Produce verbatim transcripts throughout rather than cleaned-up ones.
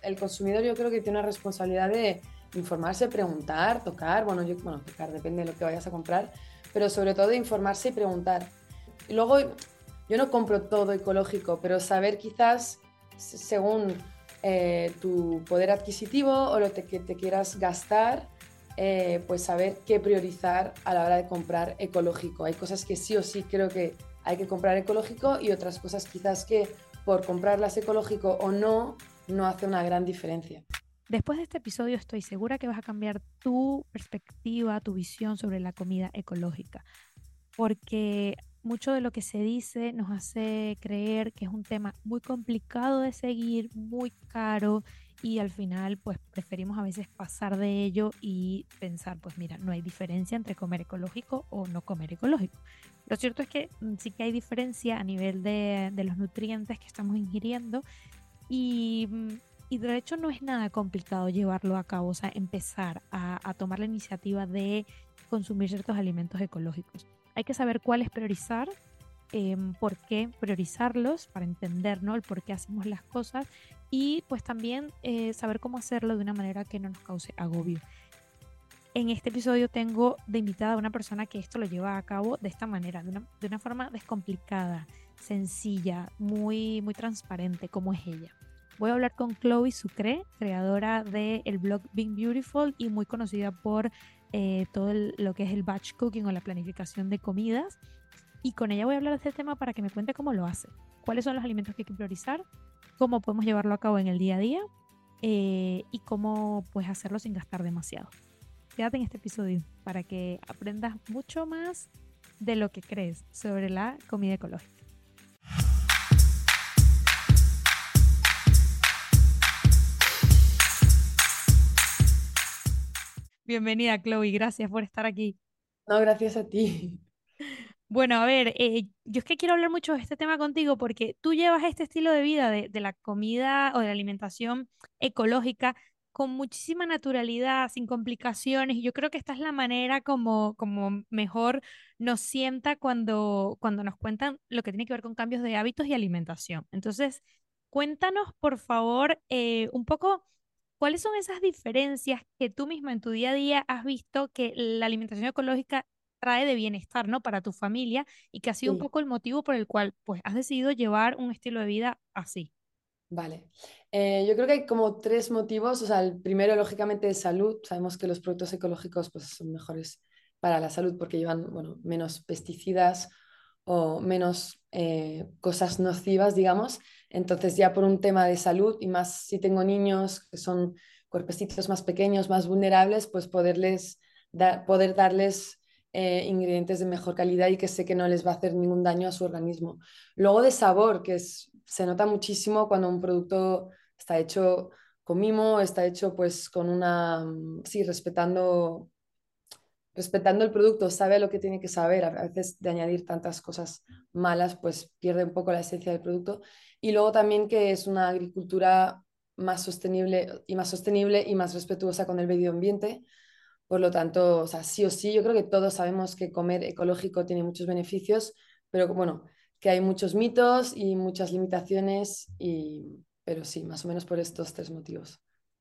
el consumidor yo creo que tiene una responsabilidad de informarse, preguntar, tocar, bueno, yo, bueno, tocar depende de lo que vayas a comprar, pero sobre todo de informarse y preguntar. Y luego, yo no compro todo ecológico, pero saber quizás, según eh, tu poder adquisitivo o lo te, que te quieras gastar, eh, pues saber qué priorizar a la hora de comprar ecológico. Hay cosas que sí o sí creo que hay que comprar ecológico y otras cosas quizás que por comprarlas ecológico o no, no hace una gran diferencia. Después de este episodio estoy segura que vas a cambiar tu perspectiva, tu visión sobre la comida ecológica, porque mucho de lo que se dice nos hace creer que es un tema muy complicado de seguir, muy caro y al final pues preferimos a veces pasar de ello y pensar pues mira, no hay diferencia entre comer ecológico o no comer ecológico. Lo cierto es que mm, sí que hay diferencia a nivel de, de los nutrientes que estamos ingiriendo y, mm, y de hecho no es nada complicado llevarlo a cabo, o sea, empezar a, a tomar la iniciativa de consumir ciertos alimentos ecológicos. Hay que saber cuáles priorizar, em, por qué priorizarlos para entender, ¿no? El por qué hacemos las cosas y pues también eh, saber cómo hacerlo de una manera que no nos cause agobio. En este episodio tengo de invitada a una persona que esto lo lleva a cabo de esta manera, de una, de una forma descomplicada, sencilla, muy, muy transparente, como es ella. Voy a hablar con Chloe Sucre, creadora del blog Being Beautiful y muy conocida por eh, todo el- lo que es el batch cooking o la planificación de comidas. Y con ella voy a hablar de este tema para que me cuente cómo lo hace, cuáles son los alimentos que hay que priorizar, cómo podemos llevarlo a cabo en el día a día eh, y cómo pues hacerlo sin gastar demasiado. Quédate en este episodio para que aprendas mucho más de lo que crees sobre la comida ecológica. Bienvenida, Chloe, gracias por estar aquí. No, gracias a ti. Bueno, a ver, eh, yo es que quiero hablar mucho de este tema contigo porque tú llevas este estilo de vida de, de la comida o de la alimentación ecológica con muchísima naturalidad, sin complicaciones, y yo creo que esta es la manera como, como mejor nos sienta cuando, cuando nos cuentan lo que tiene que ver con cambios de hábitos y alimentación. Entonces, cuéntanos, por favor, eh, un poco cuáles son esas diferencias que tú misma en tu día a día has visto que la alimentación ecológica trae de bienestar, ¿no? Para tu familia y que ha sido un Sí. poco el motivo por el cual, pues, has decidido llevar un estilo de vida así. Vale. Eh, yo creo que hay como tres motivos. O sea, el primero, lógicamente, es salud. Sabemos que los productos ecológicos pues, son mejores para la salud porque llevan, bueno, menos pesticidas o menos eh, cosas nocivas, digamos. Entonces, ya por un tema de salud y más si tengo niños que son cuerpecitos más pequeños, más vulnerables, pues poderles dar, poder darles eh, ingredientes de mejor calidad y que sé que no les va a hacer ningún daño a su organismo. Luego de sabor, que es, se nota muchísimo cuando un producto está hecho con mimo, está hecho pues con una, mm, sí, respetando, respetando el producto, sabe lo que tiene que saber. A veces de añadir tantas cosas malas, pues pierde un poco la esencia del producto. Y luego también que es una agricultura más sostenible y más sostenible y más respetuosa con el medio ambiente. Por lo tanto, o sea, sí o sí, yo creo que todos sabemos que comer ecológico tiene muchos beneficios, pero bueno, que hay muchos mitos y muchas limitaciones, y, pero sí, más o menos por estos tres motivos.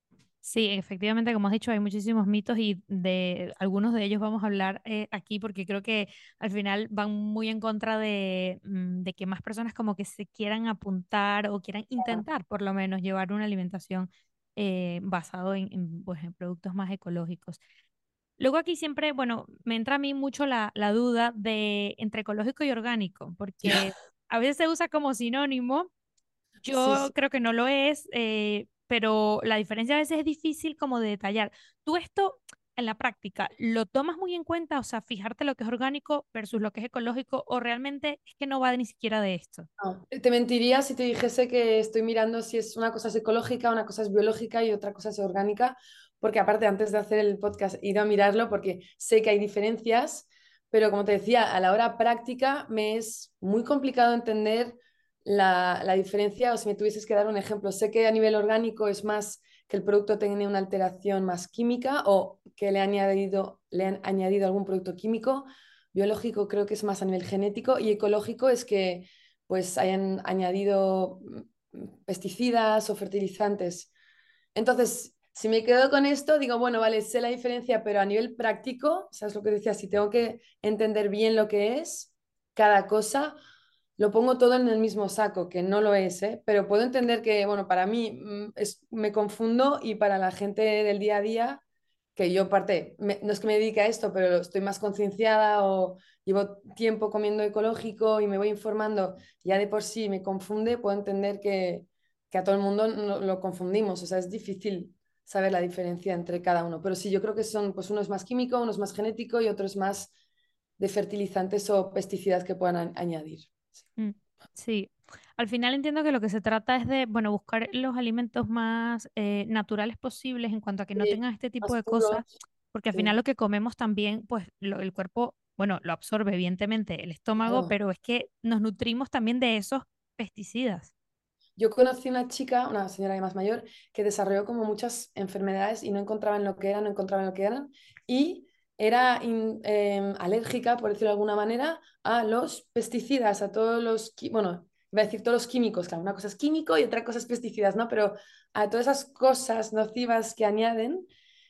Sí, efectivamente, como has dicho, hay muchísimos mitos y de algunos de ellos vamos a hablar eh, aquí porque creo que al final van muy en contra de, mm, de que más personas como que se quieran apuntar o quieran intentar por lo menos llevar una alimentación eh, basado en, en, pues, en productos más ecológicos. Luego aquí siempre, bueno, me entra a mí mucho la, la duda de entre ecológico y orgánico, porque a veces se usa como sinónimo. Sí, Yo sí. creo que no lo es, eh, pero la diferencia a veces es difícil como de detallar. ¿Tú esto en la práctica lo tomas muy en cuenta? O sea, fijarte lo que es orgánico versus lo que es ecológico, o realmente es que no va ni siquiera de esto. No, te mentiría si te dijese que estoy mirando si es una cosa es ecológica, una cosa es biológica y otra cosa es orgánica, porque aparte antes de hacer el podcast he ido a mirarlo porque sé que hay diferencias, pero como te decía, a la hora práctica me es muy complicado entender la, la diferencia, o si me tuvieses que dar un ejemplo, sé que a nivel orgánico es más que el producto tiene una alteración más química o que le han añadido, le han añadido algún producto químico. Biológico creo que es más a nivel genético y ecológico es que pues hayan añadido mm, pesticidas o fertilizantes Entonces, si me quedo con esto, digo, bueno, vale, sé la diferencia, pero a nivel práctico, ¿sabes lo que decía? Si tengo que entender bien lo que es cada cosa, lo pongo todo en el mismo saco, que no lo es, ¿eh? Pero puedo entender que, bueno, para mí mm, es, me confundo y para la gente del día a día, que yo parte, me- no es que me dedique a esto, pero estoy más concienciada o llevo tiempo comiendo ecológico y me voy informando, ya de por sí me confunde, puedo entender que, que a todo el mundo no- lo confundimos, o sea, es difícil saber la diferencia entre cada uno, pero sí, yo creo que son, pues uno es más químico, uno es más genético y otro es más de fertilizantes o pesticidas que puedan a- añadir. Mm, sí, al final entiendo que lo que se trata es de, bueno, buscar los alimentos más eh, naturales posibles en cuanto a que no Sí, tengan este tipo más de cosas, puros. porque al final Sí, lo que comemos también, pues lo- el cuerpo, bueno, lo absorbe evidentemente el estómago, claro. pero es que nos nutrimos también de esos pesticidas. Yo conocí una chica, una señora ya más mayor, que desarrolló como muchas enfermedades y no encontraban lo que eran, no encontraban lo que eran, y era in- em, alérgica, por decirlo de alguna manera, a los pesticidas, a todos los, qui- bueno, iba a decir todos los químicos, claro, una cosa es químico y otra cosa es pesticidas, ¿no? Pero a todas esas cosas nocivas que añaden.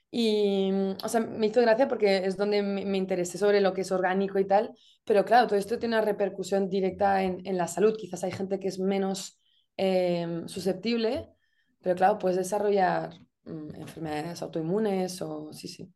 Y, mm, o sea, me hizo gracia porque es donde me, me interesé sobre lo que es orgánico y tal, pero claro, todo esto tiene una repercusión directa en, en la salud. Quizás hay gente que es menos eh, susceptible, pero claro, puedes desarrollar mm, enfermedades autoinmunes o sí, sí.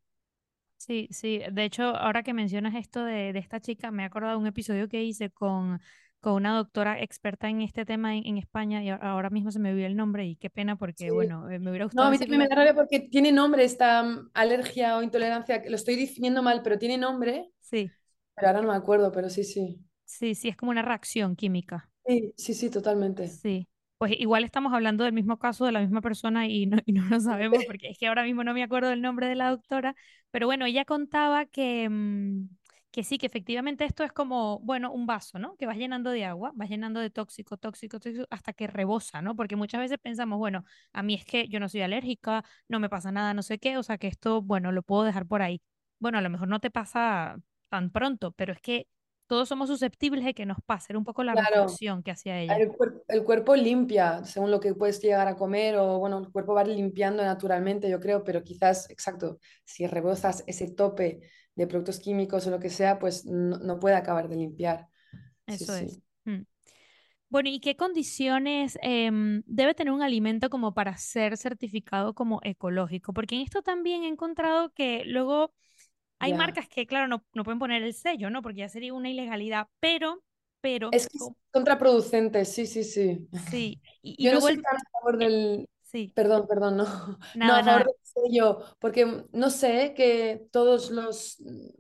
Sí, sí. De hecho, ahora que mencionas esto de, de esta chica, me he acordado de un episodio que hice con, con una doctora experta en este tema en, en España y a- ahora mismo se me olvidó el nombre y qué pena porque, Sí. bueno, eh, me hubiera No, gustado a mí también me decirlo. da rabia porque tiene nombre esta mm, alergia o intolerancia, que lo estoy definiendo mal, pero tiene nombre, Sí, pero ahora no me acuerdo, pero sí, sí. sí, sí, es como una reacción química. Sí, sí, sí, totalmente. Sí. Pues igual estamos hablando del mismo caso de la misma persona y no, y no lo sabemos porque es que ahora mismo no me acuerdo del nombre de la doctora, pero bueno, ella contaba que, mm, que sí, que efectivamente esto es como, bueno, un vaso, ¿no? Que vas llenando de agua, vas llenando de tóxico, tóxico, tóxico, hasta que rebosa, ¿no? Porque muchas veces pensamos, bueno, a mí es que yo no soy alérgica, no me pasa nada, no sé qué, o sea que esto, bueno, lo puedo dejar por ahí. Bueno, a lo mejor no te pasa tan pronto, pero es que todos somos susceptibles de que nos pase, era un poco la Claro. reflexión que hacía ella. El, cuer- el cuerpo limpia según lo que puedes llegar a comer o bueno, el cuerpo va limpiando naturalmente, yo creo, pero quizás, exacto, si rebozas ese tope de productos químicos o lo que sea, pues no, no puede acabar de limpiar. Sí, Eso es. sí. Mm. Bueno, ¿y qué condiciones em, debe tener un alimento como para ser certificado como ecológico? Porque en esto también he encontrado que luego hay Ya. marcas que, claro, no, no pueden poner el sello, ¿no? Porque ya sería una ilegalidad, pero, pero, Es que es co- contraproducente, sí, sí, sí. sí. Y, y Yo no luego soy el, tan a favor eh, del... sí, Perdón, perdón, no. No, nada, a favor nada. del sello, porque no sé que todos los,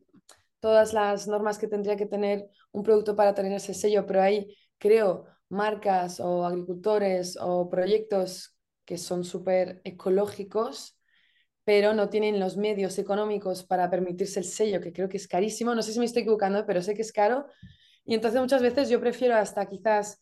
todas las normas que tendría que tener un producto para tener ese sello, pero hay, creo, marcas o agricultores o proyectos que son súper ecológicos, pero no tienen los medios económicos para permitirse el sello, que creo que es carísimo. No sé si me estoy equivocando, pero sé que es caro. Y entonces muchas veces yo prefiero hasta quizás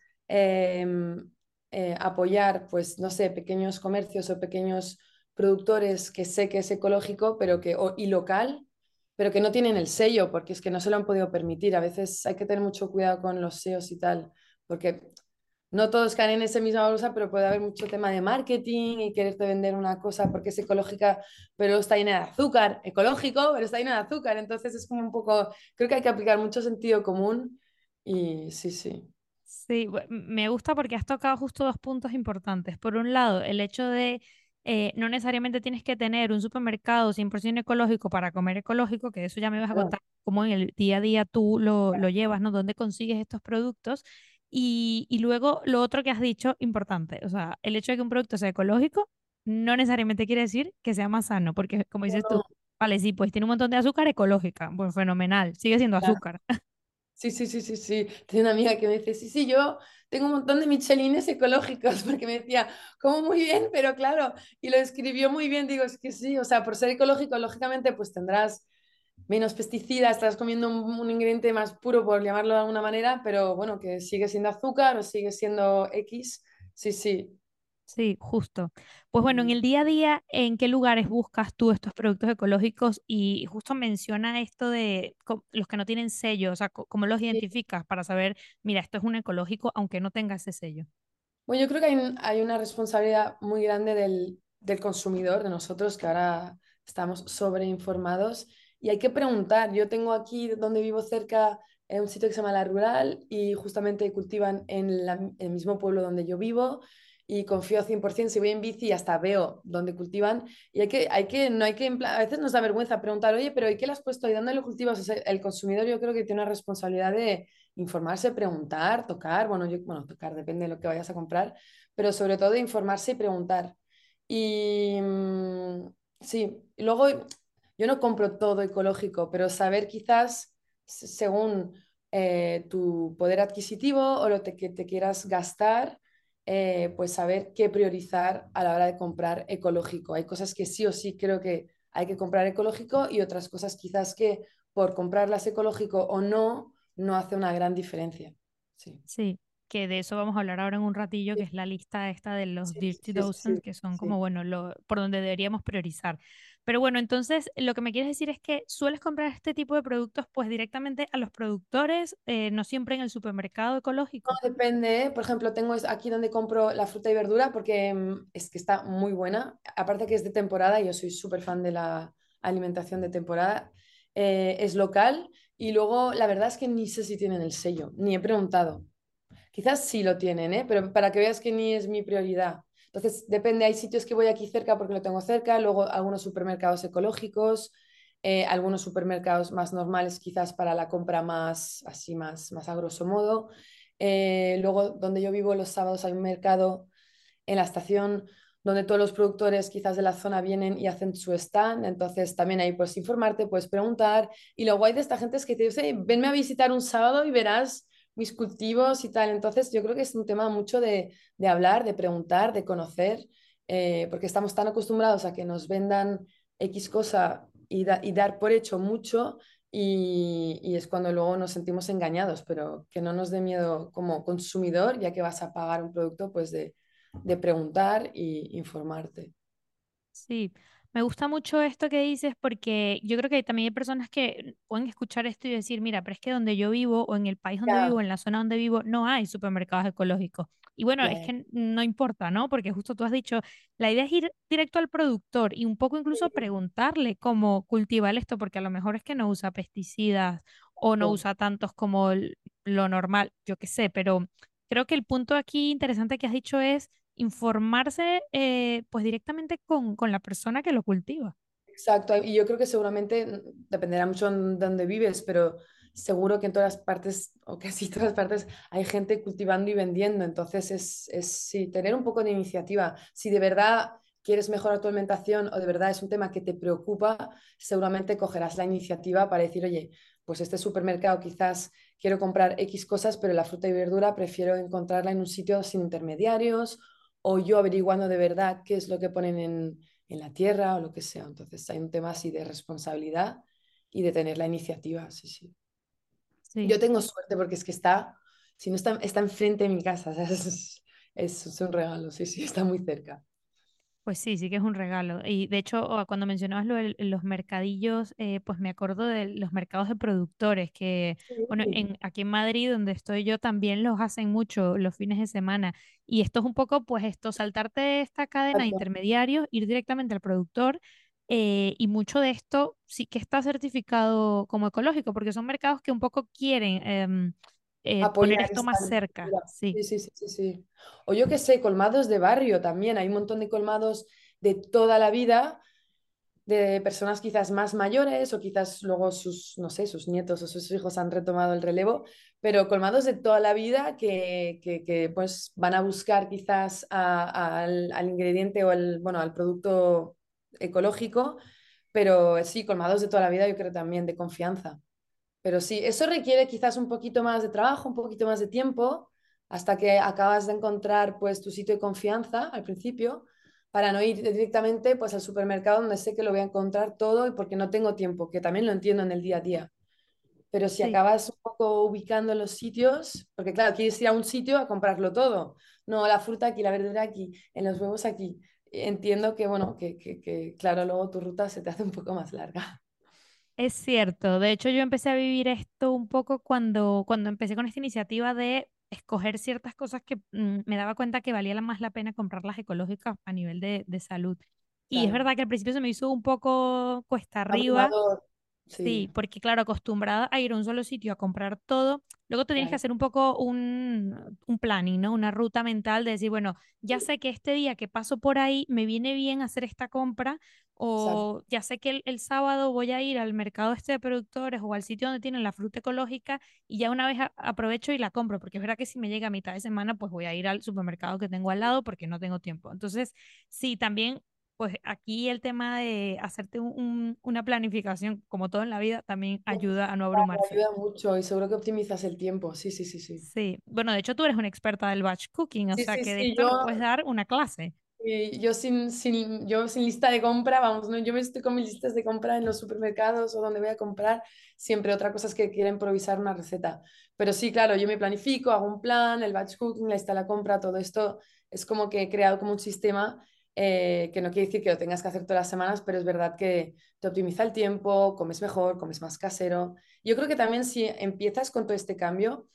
em, eh, apoyar, pues, no sé, pequeños comercios o pequeños productores que sé que es ecológico, pero que, o- y local, pero que no tienen el sello, porque es que no se lo han podido permitir. A veces hay que tener mucho cuidado con los sellos y tal, porque no todos caen en esa misma bolsa, pero puede haber mucho tema de marketing y quererte vender una cosa porque es ecológica, pero está llena de azúcar, ecológico, pero está llena de azúcar. Entonces es como un poco, creo que hay que aplicar mucho sentido común y sí, sí. Sí, bu- me gusta porque has tocado justo dos puntos importantes. Por un lado, el hecho de eh, no necesariamente tienes que tener un supermercado cien por ciento ecológico para comer ecológico, que eso ya me vas a Claro, contar cómo en el día a día tú lo, lo llevas, ¿no? ¿Dónde consigues estos productos? Y, y luego lo otro que has dicho, importante, o sea, el hecho de que un producto sea ecológico no necesariamente quiere decir que sea más sano, porque como no, dices tú, no, vale, sí, pues tiene un montón de azúcar ecológica, pues fenomenal, sigue siendo claro. azúcar. Sí, sí, sí, sí, sí. Tengo una amiga que me dice, sí, sí, yo tengo un montón de michelines ecológicos, porque me decía, como muy bien, pero claro, y lo escribió muy bien, digo, es que sí, o sea, por ser ecológico, lógicamente, pues tendrás menos pesticidas, estás comiendo un, un ingrediente más puro, por llamarlo de alguna manera, pero bueno, que sigue siendo azúcar o sigue siendo X. Sí, sí. Sí, justo. Pues bueno, en Mm. el día a día, ¿en qué lugares buscas tú estos productos ecológicos? Y justo menciona esto de co- los que no tienen sello, o sea, co- ¿cómo los Sí. identificas para saber, mira, esto es un ecológico aunque no tenga ese sello? Bueno, yo creo que hay, un- hay una responsabilidad muy grande del consumidor, de nosotros, que ahora estamos sobreinformados y hay que preguntar. Yo tengo aquí donde vivo cerca eh, un sitio que se llama La Rural y justamente cultivan en la- el mismo pueblo donde yo vivo y confío cien por ciento. Si voy en bici hasta veo dónde cultivan y hay que, hay que, no hay que, en plan- a veces nos da vergüenza preguntar, oye, pero ¿y qué le has puesto ahí? ¿Dónde lo cultivas? O sea, el consumidor yo creo que tiene una responsabilidad de informarse, preguntar, tocar, bueno, yo, bueno, tocar depende de lo que vayas a comprar, pero sobre todo de informarse y preguntar. Y mm, sí, y luego yo no compro todo ecológico, pero saber quizás s- según eh, tu poder adquisitivo o lo te- que te quieras gastar, eh, pues saber qué priorizar a la hora de comprar ecológico. Hay cosas que sí o sí creo que hay que comprar ecológico y otras cosas quizás que por comprarlas ecológico o no, no hace una gran diferencia. Sí, Sí, que de eso vamos a hablar ahora en un ratillo, que es la lista esta de los sí, Dirty sí, sí, Dozens, sí, que son como, sí. bueno, lo, por donde deberíamos priorizar. Pero bueno, entonces lo que me quieres decir es que sueles comprar este tipo de productos pues directamente a los productores, eh, no siempre en el supermercado No, ecológico. depende, ¿eh? Por ejemplo, tengo es- aquí donde compro la fruta y verdura porque mm, es que está muy buena. Aparte que es de temporada, yo soy súper fan de la alimentación de temporada. Eh, es local y luego la verdad es que ni sé si tienen el sello, ni he preguntado. Quizás sí lo tienen, ¿eh? Pero para que veas que ni es mi prioridad. Entonces, depende, hay sitios que voy aquí cerca porque lo tengo cerca, luego algunos supermercados ecológicos, eh, algunos supermercados más normales quizás para la compra más, así más, más a grosso modo. Eh, luego, donde yo vivo los sábados hay un mercado en la estación donde todos los productores quizás de la zona vienen y hacen su stand, entonces también ahí puedes informarte, puedes preguntar y lo guay de esta gente es que te dice, venme a visitar un sábado y verás mis cultivos y tal, entonces yo creo que es un tema mucho de, de hablar, de preguntar, de conocer, eh, porque estamos tan acostumbrados a que nos vendan X cosa y, da- y dar por hecho mucho y, y es cuando luego nos sentimos engañados, pero que no nos dé miedo como consumidor, ya que vas a pagar un producto, pues de de preguntar y informarte. Sí, me gusta mucho esto que dices porque yo creo que también hay personas que pueden escuchar esto y decir, mira, pero es que donde yo vivo o en el país donde vivo, Ya, en la zona donde vivo, no hay supermercados ecológicos. Y bueno, ya, es ya. que no importa, ¿no? Porque justo tú has dicho, la idea es ir directo al productor y un poco incluso Sí, preguntarle cómo cultivar esto, porque a lo mejor es que no usa pesticidas o no exacto. usa tantos como el- lo normal, yo qué sé, pero creo que el punto aquí interesante que has dicho es informarse eh, pues directamente con, con la persona que lo cultiva. Exacto, y yo creo que seguramente mm, dependerá mucho en dónde vives, pero seguro que en todas partes, o casi todas partes, hay gente cultivando y vendiendo. Entonces es, es sí, tener un poco de iniciativa. Si de verdad quieres mejorar tu alimentación o de verdad es un tema que te preocupa, seguramente cogerás la iniciativa para decir, oye, pues este supermercado quizás quiero comprar X cosas, pero la fruta y verdura prefiero encontrarla en un sitio sin intermediarios o yo averiguando de verdad qué es lo que ponen en en la tierra o lo que sea. Entonces hay un tema así de responsabilidad y de tener la iniciativa, sí, sí. Sí. Yo tengo suerte porque es que está, si no está, está enfrente de mi casa, o sea, es, es, es un regalo, sí, sí, está muy cerca. Pues sí, sí que es un regalo. Y de hecho, o- cuando mencionabas lo de los mercadillos, eh, pues me acuerdo de los mercados de productores, que, bueno, Sí, en, aquí en Madrid, donde estoy yo, también los hacen mucho los fines de semana. Y esto es un poco, pues esto, saltarte esta cadena de exacto. intermediarios, ir directamente al productor. Eh, y mucho de esto sí que está certificado como ecológico, porque son mercados que un poco quieren em, eh, poner Apoyar esto esta más cerca. cultura. Sí, Sí, sí, sí, sí, sí. O yo qué sé, colmados de barrio también. Hay un montón de colmados de toda la vida de personas quizás más mayores o quizás luego sus, no sé, sus nietos o sus hijos han retomado el relevo, pero colmados de toda la vida que, que, que, pues van a buscar quizás a- a- al, al ingrediente o al, bueno, al producto ecológico, pero sí, colmados de toda la vida yo creo también de confianza. Pero sí, eso requiere quizás un poquito más de trabajo, un poquito más de tiempo, hasta que acabas de encontrar pues tu sitio de confianza al principio, para no ir directamente pues al supermercado donde sé que lo voy a encontrar todo y porque no tengo tiempo, que también lo entiendo en el día a día. Pero si sí. acabas un poco ubicando los sitios, porque claro, quieres ir a un sitio a comprarlo todo, no la fruta aquí, la verdura aquí, en los huevos aquí. Entiendo que, bueno, que, que, que claro, luego tu ruta se te hace un poco más larga. Es cierto, de hecho yo empecé a vivir esto un poco cuando, cuando empecé con esta iniciativa de escoger ciertas cosas que mm, me daba cuenta que valía la- más la pena comprarlas ecológicas a nivel de, de salud. Y es Claro. verdad que al principio se me hizo un poco cuesta arriba. Abrumador. Sí, Sí, porque claro, acostumbrada a ir a un solo sitio a comprar todo, luego te tienes que claro. hacer un poco un, un planning, ¿no? Una ruta mental de decir, bueno, ya sé que este día que paso por ahí me viene bien hacer esta compra, Exacto. o ya sé que el, el sábado voy a ir al mercado este de productores o al sitio donde tienen la fruta ecológica y ya una vez a- aprovecho y la compro, porque es verdad que si me llega a mitad de semana, pues voy a ir al supermercado que tengo al lado porque no tengo tiempo. Entonces, sí, también pues aquí el tema de hacerte un- un- una planificación, como todo en la vida, también ayuda a no abrumarse. Ayuda mucho y seguro que optimizas el tiempo. Sí, sí, sí, sí. Sí, bueno, de hecho tú eres una experta del batch cooking, o Sí, sea sí, que de sí, esto yo, nos puedes dar una clase. y yo sin, sin, yo sin lista de compra, vamos, ¿no? Yo me estoy con mis listas de compra en los supermercados o donde voy a comprar. Siempre otra cosa es que quiera improvisar una receta. Pero sí, claro, yo me planifico, hago un plan, el batch cooking, la lista de la compra, todo esto es como que he creado como un sistema eh, que no quiere decir que lo tengas que hacer todas las semanas, pero es verdad que te optimiza el tiempo, comes mejor, comes más casero. Yo creo que también si empiezas con todo este cambio,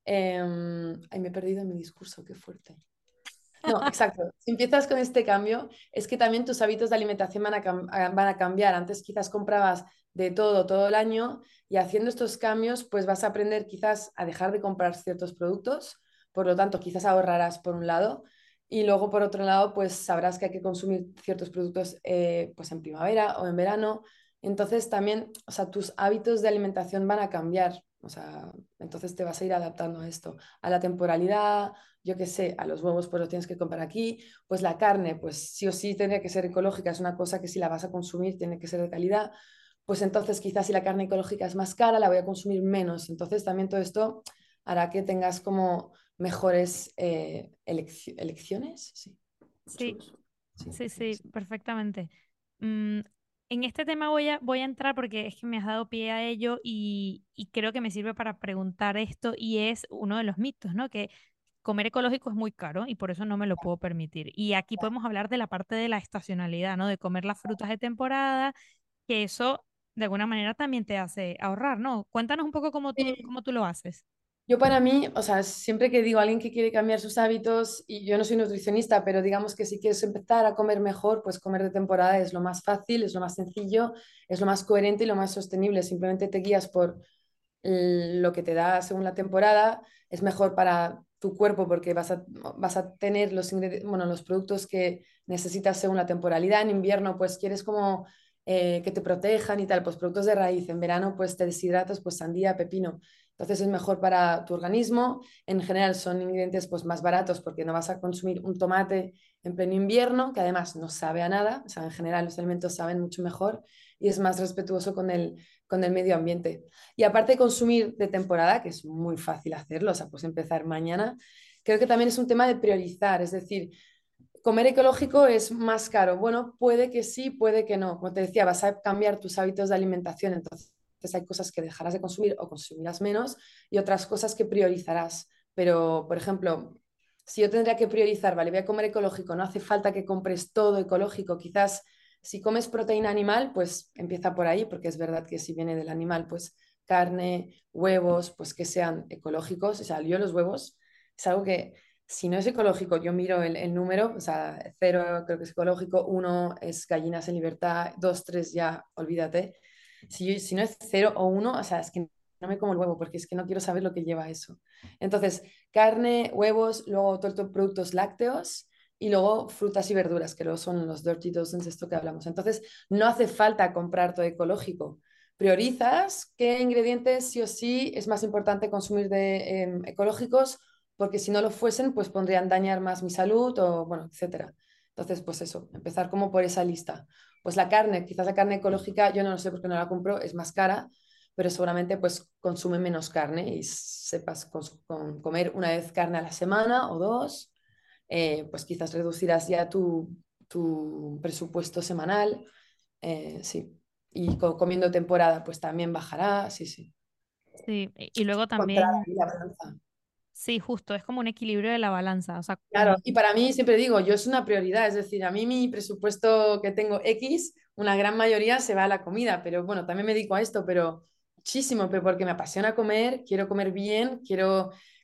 em, ay, me he perdido en mi discurso, qué fuerte. No, exacto. Si empiezas con este cambio, es que también tus hábitos de alimentación van a, cam- a- van a cambiar. Antes quizás comprabas de todo todo el año y haciendo estos cambios, pues vas a aprender quizás a dejar de comprar ciertos productos. Por lo tanto, quizás ahorrarás por un lado y luego por otro lado, pues sabrás que hay que consumir ciertos productos eh, pues en primavera o en verano. Entonces también, o sea, tus hábitos de alimentación van a cambiar. O sea, entonces te vas a ir adaptando a esto, a la temporalidad, yo qué sé, a los huevos pues los tienes que comprar aquí, pues la carne pues sí o sí tendría que ser ecológica, es una cosa que si la vas a consumir tiene que ser de calidad, pues entonces quizás si la carne ecológica es más cara, la voy a consumir menos, entonces también todo esto hará que tengas como mejores eh, elecci- elecciones, sí, Sí, choose. Sí, sí, sí, elecciones. perfectamente. Mm, en este tema voy a, voy a entrar porque es que me has dado pie a ello y, y creo que me sirve para preguntar esto y es uno de los mitos, ¿no? Que comer ecológico es muy caro y por eso no me lo puedo permitir. Y aquí podemos hablar de la parte de la estacionalidad, ¿no? De comer las frutas de temporada, que eso de alguna manera también te hace ahorrar, ¿no? Cuéntanos un poco cómo tú, Sí. cómo tú lo haces. Yo para mí, o sea, siempre que digo a alguien que quiere cambiar sus hábitos, y yo no soy nutricionista, pero digamos que si quieres empezar a comer mejor, pues comer de temporada es lo más fácil, es lo más sencillo, es lo más coherente y lo más sostenible. Simplemente te guías por l- lo que te da según la temporada, es mejor para tu cuerpo porque vas a, vas a tener los ingredi- bueno, los productos que necesitas según la temporalidad. En invierno, pues quieres como eh, que te protejan y tal, pues productos de raíz. En verano, pues te deshidratas, pues sandía, pepino. Entonces es mejor para tu organismo. En general son ingredientes pues más baratos porque no vas a consumir un tomate en pleno invierno, que además no sabe a nada. O sea, en general los alimentos saben mucho mejor y es más respetuoso con el, con el medio ambiente. Y aparte de consumir de temporada, que es muy fácil hacerlo, o sea, pues empezar mañana, creo que también es un tema de priorizar, es decir, comer ecológico es más caro. Bueno, puede que sí, puede que no. Como te decía, vas a cambiar tus hábitos de alimentación, entonces hay cosas que dejarás de consumir o consumirás menos y otras cosas que priorizarás. Pero, por ejemplo, si yo tendría que priorizar, vale, voy a comer ecológico, no hace falta que compres todo ecológico, quizás si comes proteína animal, pues empieza por ahí, porque es verdad que si viene del animal, pues carne, huevos, pues que sean ecológicos. O sea, yo los huevos es algo que si no es ecológico, yo miro el, el número, o sea, cero creo que es ecológico, uno es gallinas en libertad, dos, tres ya, olvídate. Si, yo- si no es cero o uno, o sea, es que no me como el huevo porque es que no quiero saber lo que lleva eso. Entonces, carne, huevos, luego todos los productos lácteos y luego frutas y verduras, que luego son los dirty dozens, esto que hablamos. Entonces, no hace falta comprar todo ecológico. Priorizas qué ingredientes sí o sí es más importante consumir de em, ecológicos porque si no lo fuesen, pues podrían dañar más mi salud o, bueno, etcétera. Entonces, pues eso, empezar como por esa lista. Pues la carne, quizás la carne ecológica, yo no lo sé porque no la compro, es más cara, pero seguramente pues consume menos carne y sepas cons- con comer una vez carne a la semana o dos, eh, pues quizás reducirás ya tu, tu presupuesto semanal, eh, sí. Y co- comiendo temporada, pues también bajará, sí, sí. Sí, y y luego Encontrar también, ahí la balanza. sí, justo, es como un equilibrio de la balanza, o sea, Claro, como, y para mí siempre digo, yo es una prioridad, es decir, a mí mi presupuesto que tengo X, una gran mayoría se va a la comida, pero bueno, también me dedico a esto, pero muchísimo, pero porque me apasiona comer, quiero comer bien, quiero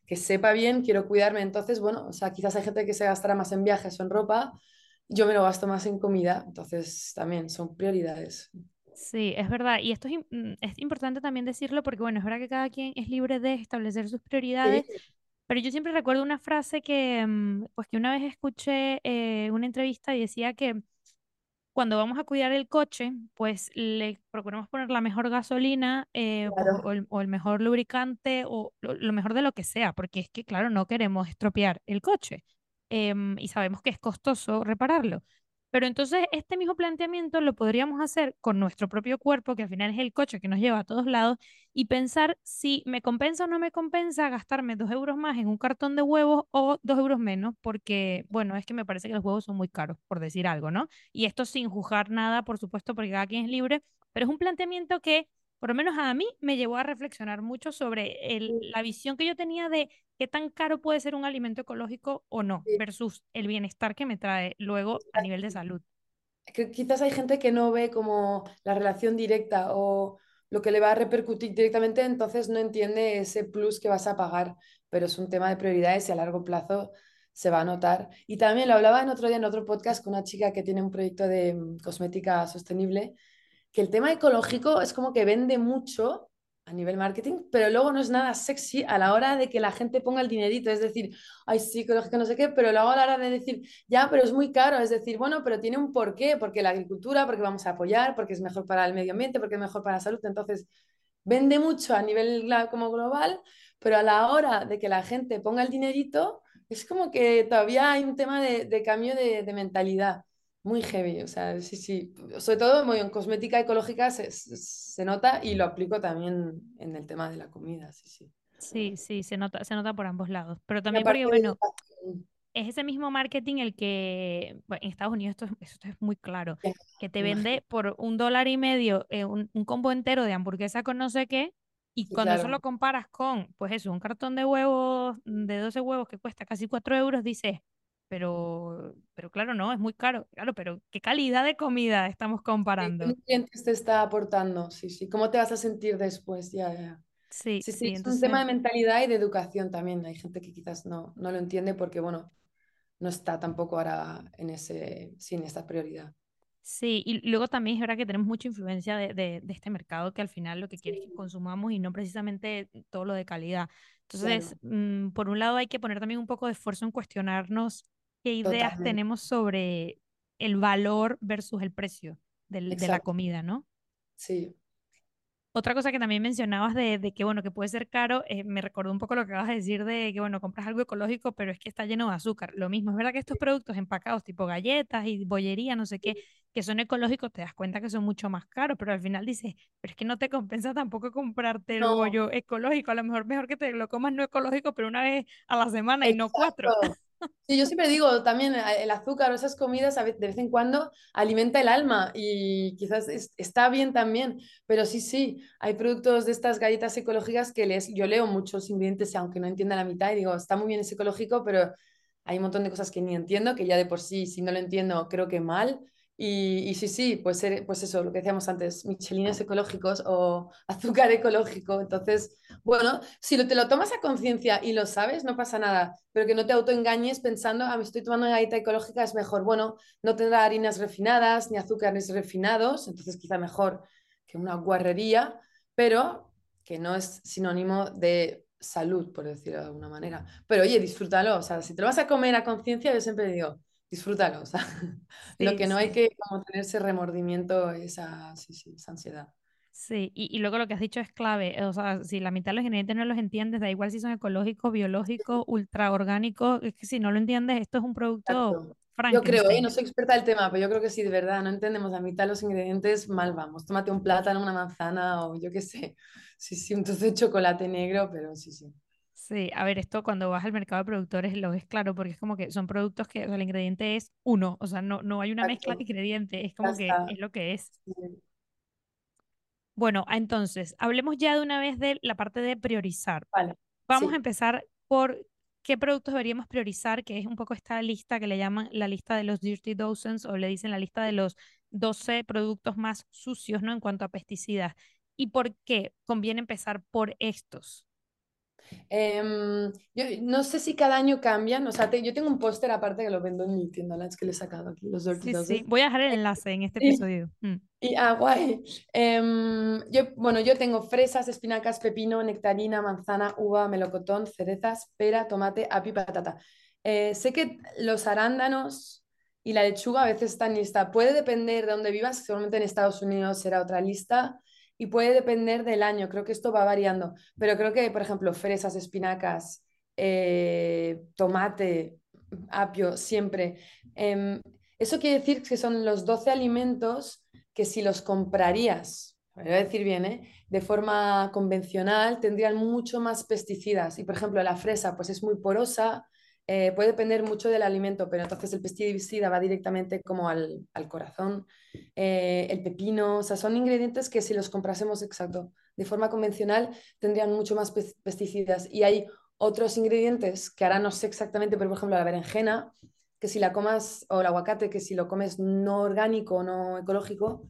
que sepa bien, quiero cuidarme. Entonces, bueno, o sea, quizás hay gente que se gastará más en viajes o en ropa, yo me lo gasto más en comida, entonces también son prioridades. Sí, es verdad. Y esto es, im- mm, es importante también decirlo porque, bueno, es verdad que cada quien es libre de establecer sus Sí, prioridades, pero yo siempre recuerdo una frase que, mm, pues que una vez escuché eh, una entrevista y decía que cuando vamos a cuidar el coche, pues le procuramos poner la mejor gasolina, eh, pues, claro. o, el, o el mejor lubricante o lo, lo mejor de lo que sea, porque es que, claro, no queremos estropear el coche, em, y sabemos que es costoso repararlo. Pero entonces este mismo planteamiento lo podríamos hacer con nuestro propio cuerpo, que al final es el coche que nos lleva a todos lados, y pensar si me compensa o no me compensa gastarme dos euros más en un cartón de huevos o dos euros menos, porque, bueno, es que me parece que los huevos son muy caros, por decir algo, ¿no? Y esto sin juzgar nada, por supuesto, porque cada quien es libre, pero es un planteamiento que, por lo menos a mí, me llevó a reflexionar mucho sobre el- la visión que yo tenía de qué tan caro puede ser un alimento ecológico o no, Sí. versus el bienestar que me trae luego a nivel de salud. Que quizás hay gente que no ve como la relación directa o lo que le va a repercutir directamente, entonces no entiende ese plus que vas a pagar, pero es un tema de prioridades y a largo plazo se va a notar. Y también lo hablaba en otro día en otro podcast con una chica que tiene un proyecto de mm, cosmética sostenible, que el tema ecológico es como que vende mucho a nivel marketing, pero luego no es nada sexy a la hora de que la gente ponga el dinerito, es decir, ay, sí, ecológico, no sé qué, pero luego a la hora de decir, ya, pero es muy caro, es decir, bueno, pero tiene un porqué, porque la agricultura, porque vamos a apoyar, porque es mejor para el medio ambiente, porque es mejor para la salud, entonces vende mucho a nivel gla- como global, pero a la hora de que la gente ponga el dinerito, es como que todavía hay un tema de, de cambio de, de mentalidad muy heavy, o sea, sí, sí, sobre todo muy en cosmética ecológica se, se- se nota y lo aplico también en el tema de la comida, sí, sí. Sí, sí, se nota, se nota por ambos lados. Pero Y también porque, aparte de bueno, educación, es ese mismo marketing el que, bueno, en Estados Unidos esto, es- esto es muy claro, ya, que te me imagino. vende por un dólar y medio eh, un, un combo entero de hamburguesa con no sé qué, y Sí, cuando eso claro. lo comparas con, pues eso, un cartón de huevos, mm, de doce huevos que cuesta casi cuatro euros, dices, pero, pero claro, no, es muy caro. Claro, pero ¿qué calidad de comida estamos Sí, ¿qué comparando? nutrientes te está aportando? Sí, sí. ¿Cómo te vas a sentir después? Ya, ya. Sí, Sí, sí, sí, es un tema entonces... de mentalidad y de educación también. Hay gente que quizás no, no lo entiende porque, bueno, no está tampoco ahora en ese, sin esta prioridad. Sí, y luego también es verdad que tenemos mucha influencia de, de, de este mercado que al final lo que quiere es que Sí, consumamos y no precisamente todo lo de calidad. Entonces, claro, mm, por un lado hay que poner también un poco de esfuerzo en cuestionarnos qué ideas totalmente. tenemos sobre el valor versus el precio del- de la Exacto. comida, ¿no? Sí, Otra cosa que también mencionabas de, de que, bueno, que puede ser caro, eh, me recordó un poco lo que acabas de decir de que, bueno, compras algo ecológico, pero es que está lleno de azúcar. Lo mismo, es verdad que estos productos empacados tipo galletas y bollería, no sé qué, que son ecológicos, te das cuenta que son mucho más caros, pero al final dices, pero es que no te compensa tampoco comprarte el no, bollo ecológico. A lo mejor mejor que te lo comas no ecológico, pero una vez a la semana y no cuatro. exacto. Sí, yo siempre digo también eh, el azúcar o esas comidas a ve- de vez en cuando alimenta el alma y quizás es- está bien también, pero sí, sí, hay productos de estas galletas ecológicas que les, yo leo muchos ingredientes aunque no entienda la mitad y digo, está muy bien, es ecológico, pero hay un montón de cosas que ni entiendo, que ya de por sí, si no lo entiendo, creo que mal. Y, y sí, sí, pues, ser- pues eso, lo que decíamos antes, michelines ecológicos o azúcar ecológico. Entonces, bueno, si lo- te lo tomas a conciencia y lo sabes, no pasa nada, pero que no te autoengañes pensando, ah, me estoy tomando una galleta ecológica, es mejor. Bueno, no tendrá harinas refinadas ni azúcares refinados, entonces quizá mejor que una guarrería, pero que no es sinónimo de salud, por decirlo de alguna manera. Pero oye, disfrútalo, o sea, si te lo vas a comer a conciencia, yo siempre digo, disfrútalo, o sea, lo Sí, que no hay sí. que como tener ese remordimiento, esa, sí, sí, esa ansiedad. Sí, y, y luego lo que has dicho es clave. O sea, si la mitad de los ingredientes no los entiendes, da igual si son ecológicos, biológicos, ultra orgánicos, es que si no lo entiendes, esto es un producto Exacto. Yo creo, ¿eh? Frankenstein. No soy experta del tema, pero yo creo que sí, de verdad, no entendemos la mitad de los ingredientes, mal vamos. Tómate un plátano, una manzana o yo qué sé. Sí, sí, un trozo de chocolate negro, pero sí, sí. Sí, a ver, esto cuando vas al mercado de productores lo ves claro, porque es como que son productos que o sea, el ingrediente es uno, o sea, no, no hay una mezcla de Exacto. ingredientes, es Ya como que está. es lo que es. Sí. Bueno, entonces, hablemos ya de una vez de la parte de priorizar. Vale. Vamos a Sí, empezar por qué productos deberíamos priorizar, que es un poco esta lista que le llaman la lista de los Dirty Dozens o le dicen la lista de los doce productos más sucios, ¿no? En cuanto a pesticidas. ¿Y por qué conviene empezar por estos? Em, yo no sé si cada año cambian, o sea, te- yo tengo un póster aparte que lo vendo en mi tienda, las que le he sacado aquí, los Dirty Sí, sí. Dozen. Voy a dejar el enlace en este Y, episodio. Mm. y ah, guay. Em, yo, bueno, yo tengo fresas, espinacas, pepino, nectarina, manzana, uva, melocotón, cerezas, pera, tomate, apio y patata. Eh, sé que los arándanos y la lechuga a veces están lista. Puede depender de dónde vivas, seguramente en Estados Unidos será otra lista, y puede depender del año. Creo que esto va variando, pero creo que, por ejemplo, fresas, espinacas, eh, tomate, apio, siempre. Em, Eso quiere decir que son los doce alimentos que si los comprarías, me voy a decir bien, ¿eh? De forma convencional, tendrían mucho más pesticidas. Y por ejemplo, la fresa, pues es muy porosa, eh, puede depender mucho del alimento, pero entonces el pesticida va directamente como al, al corazón. Eh, el pepino, o sea, son ingredientes que si los comprásemos exacto, de forma convencional, tendrían mucho más pe- pesticidas. Y hay otros ingredientes que ahora no sé exactamente, pero por ejemplo, la berenjena que si la comas, o el aguacate, que si lo comes no orgánico, no ecológico,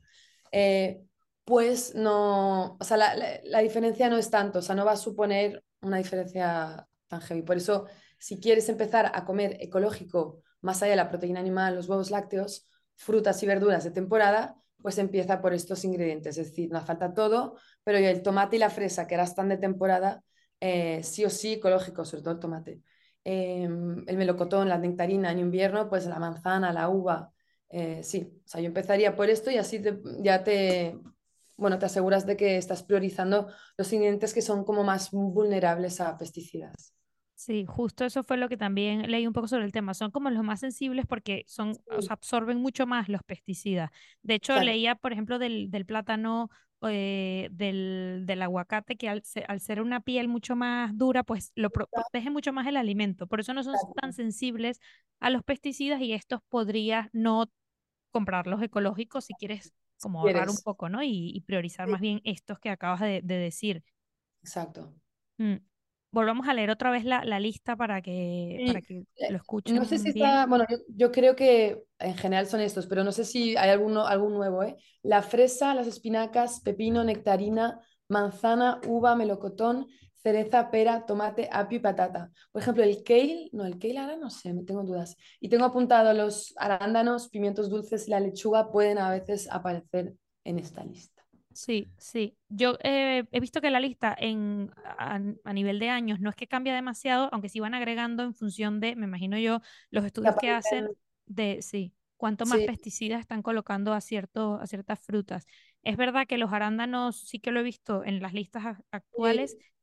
eh, pues no, o sea, la, la- la diferencia no es tanto, o sea, no va a suponer una diferencia tan heavy. Por eso, si quieres empezar a comer ecológico, más allá de la proteína animal, los huevos lácteos, frutas y verduras de temporada, pues empieza por estos ingredientes. Es decir, no hace falta todo, pero el tomate y la fresa, que ahora están de temporada, eh, sí o sí ecológico, sobre todo el tomate. Eh, el melocotón, la nectarina en invierno, pues la manzana, la uva. Eh, sí, o sea, yo empezaría por esto y así te- ya te, bueno, te aseguras de que estás priorizando los ingredientes que son como más vulnerables a pesticidas. Sí, justo eso fue lo que también leí un poco sobre el tema. Son como los más sensibles porque son, o Sí, sea, absorben mucho más los pesticidas. De hecho, exacto. leía, por ejemplo, del, del plátano, eh, del, del aguacate, que al, se- al ser una piel mucho más dura, pues lo pro- protege mucho más el alimento. Por eso no son tan Exacto. sensibles a los pesticidas y estos podrías no comprarlos ecológicos si quieres como ahorrar un ¿Quieres? poco, ¿no? Y, y priorizar Sí, más bien estos que acabas de, de decir. exacto. Mm. Volvamos a leer otra vez la, la lista para que, para Y que lo eh, no sé si escuchen bien. está, bueno, yo, yo creo que en general son estos, pero no sé si hay alguno, algún nuevo, ¿eh? La fresa, las espinacas, pepino, nectarina, manzana, uva, melocotón, cereza, pera, tomate, apio y patata. Por ejemplo, el kale, no, el kale ahora no sé, me tengo dudas. Y tengo apuntado los arándanos, pimientos dulces y la lechuga pueden a veces aparecer en esta lista. Sí, sí. Yo eh, he visto que la lista en, a, a nivel de años no es que cambia demasiado, aunque sí van agregando en función de, me imagino yo, los Que estudios que hacen aparecen, de, sí, cuánto más sí, pesticidas están colocando a, cierto, a ciertas frutas. Es verdad que los arándanos sí que lo he visto en las listas a- actuales. sí.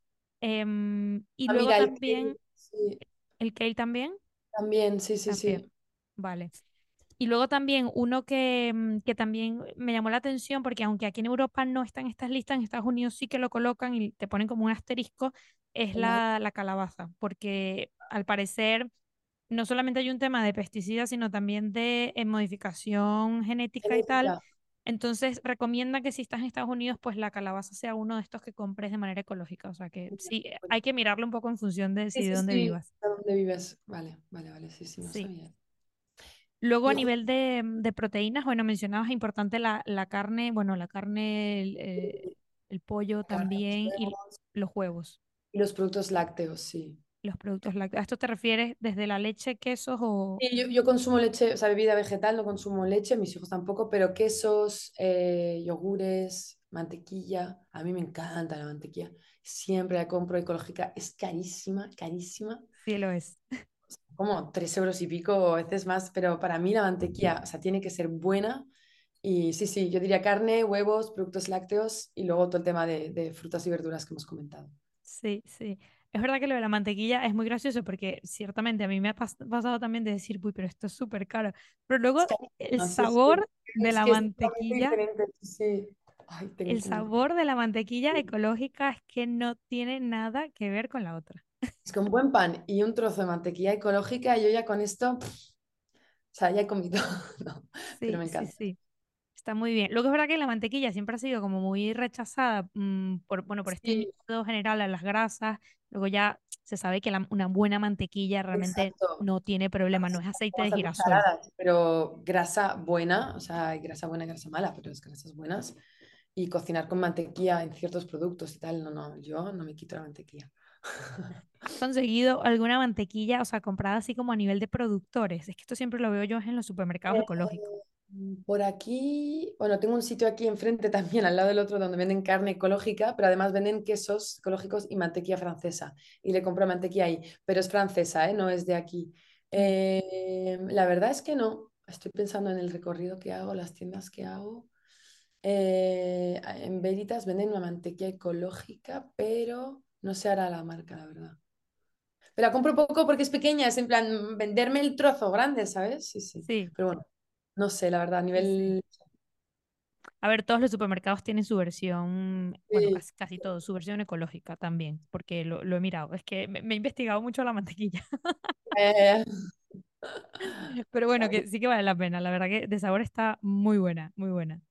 em, y Ah, luego mira, el también, kale, sí, el kale también. también, sí, sí, También, sí. vale. Y luego también uno que, mm, que también me llamó la atención, porque aunque aquí en Europa no están estas listas, en Estados Unidos sí que lo colocan y te ponen como un asterisco, es Vale. la, la calabaza, porque al parecer no solamente hay un tema de pesticidas, sino también de eh, modificación genética y tal. Genética. Entonces recomienda que si estás en Estados Unidos, pues la calabaza sea uno de estos que compres de manera ecológica. O sea que sí, hay que mirarlo un poco en función de Sí, si de sí, dónde sí. vivas. ¿A dónde vives? Vale, vale, vale, sí, sí, no Sí. sabía. Luego, a Yo justo nivel de, de proteínas, bueno, mencionabas importante la, la carne, bueno, la carne, el, eh, el pollo carne, los también y huevos los huevos, y los productos lácteos, sí. los productos lácteos. ¿A esto te refieres desde la leche, quesos o...? Sí, yo, yo consumo leche, o sea, bebida vegetal, no consumo leche, mis hijos tampoco, pero quesos, eh, yogures, mantequilla. A mí me encanta la mantequilla. Siempre la compro ecológica. Es carísima, carísima. Sí, lo es. Como tres euros y pico o a veces más, pero para mí la mantequilla, o sea, tiene que ser buena. Y sí, sí, yo diría carne, huevos, productos lácteos y luego todo el tema de, de frutas y verduras que hemos comentado. Sí, sí. Es verdad que lo de la mantequilla es muy gracioso porque ciertamente a mí me ha pas- pasado también de decir, uy, pero esto es súper caro. Pero Es luego el carísima, sí, sí. sabor de Es la que es totalmente mantequilla, diferente, sí, sí. Ay, tengo el como... sabor de la mantequilla ecológica es que no tiene nada que ver con la otra. Es que un buen pan y un trozo de mantequilla ecológica, yo ya con esto, pff, o sea, ya he comido, no, pero Sí, me sí, encanta. sí. Está muy bien. Luego es verdad que la mantequilla siempre ha sido como muy rechazada mm, por, bueno, por este Sí, miedo general a las grasas. Luego ya se sabe que la- una buena mantequilla realmente exacto. no tiene problema, no es aceite de Vamos a girasol. cucharadas, pero grasa buena, o sea, hay grasa buena y grasa mala, pero las grasas buenas. Y cocinar con mantequilla en ciertos productos y tal, no, no, yo no me quito la mantequilla. ¿Has conseguido alguna mantequilla, o sea, comprada así como a nivel de productores? Es que esto siempre lo veo yo en los supermercados Eh, ecológicos. por aquí, bueno, tengo un sitio aquí enfrente también, al lado del otro, donde venden carne ecológica, pero además venden quesos ecológicos y mantequilla francesa. Y le compro mantequilla ahí, pero es francesa, ¿eh? No es de aquí. Mm, Eh, la verdad es que no. Estoy pensando en el recorrido que hago, las tiendas que hago. Eh, en Veritas venden una mantequilla ecológica, pero no sé ahora la marca, la verdad. Pero la compro poco porque es pequeña, es en plan venderme el trozo grande, ¿sabes? Sí, sí. sí, Pero bueno, no sé, la verdad, a sí, sí. nivel... A ver, todos los supermercados tienen su versión, bueno, Sí. casi, casi todos, su versión ecológica también, porque lo, lo he mirado. Es que me, me he investigado mucho la mantequilla. Eh, Pero bueno, que sí que vale la pena. La verdad que de sabor está muy buena, muy buena.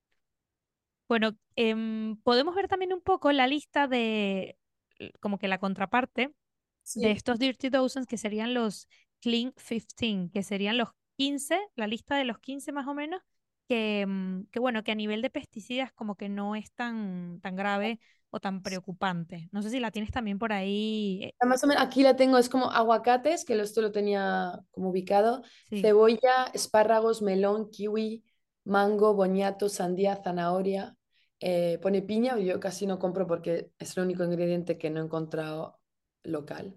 Bueno, em, podemos ver también un poco la lista de, eh, como que la contraparte de sí, estos Dirty Dozens, que serían los Clean quince, que serían los quince, la lista de los quince más o menos, que, mm, que bueno, que a nivel de pesticidas como que no es tan, tan grave o tan preocupante. No sé si la tienes también por ahí. eh, más o menos aquí la tengo, es como aguacates, que esto lo tenía como ubicado, Sí. cebolla, espárragos, melón, kiwi, mango, boñato, sandía, zanahoria. Eh, pone piña, yo casi no compro porque es el único ingrediente que no he encontrado local.